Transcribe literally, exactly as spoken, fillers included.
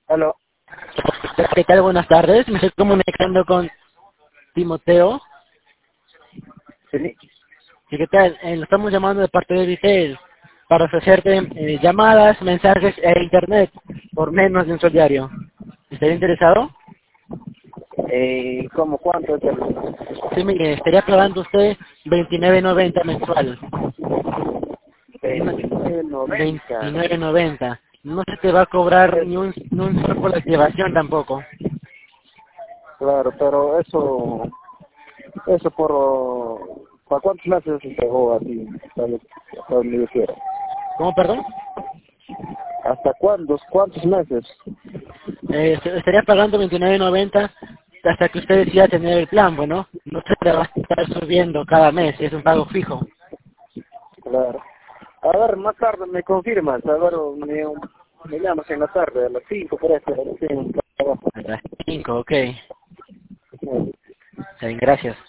Aló. ¿Qué tal? Buenas tardes. Me estoy comunicando con Timoteo. Sí. ¿Y qué tal? Eh, lo estamos llamando de parte de Vitel para ofrecerte eh, llamadas, mensajes e internet por menos de un sol diario. ¿Estaría interesado? Eh, ¿Cómo cuánto es el Sí, mire, estaría pagando usted veintinueve noventa mensual. No- veintinueve noventa? veintinueve noventa. No se te va a cobrar ni un, ni un sol por la activación tampoco. Claro, pero eso, eso por, ¿para cuántos meses se pegó así? Hasta lo- hasta donde yo quiera. ¿Cómo, perdón? ¿Hasta cuándo? ¿Cuántos meses? Eh, est- estaría pagando veintinueve noventa hasta que usted decida tener el plan, bueno, no se te va a estar subiendo cada mes, es un pago fijo. Claro. A ver, más tarde me confirmas, a ver, me, me llamas en la tarde, a las cinco por eso, a las cinco, trabajo. A las cinco, ok. Sí. Está bien, gracias.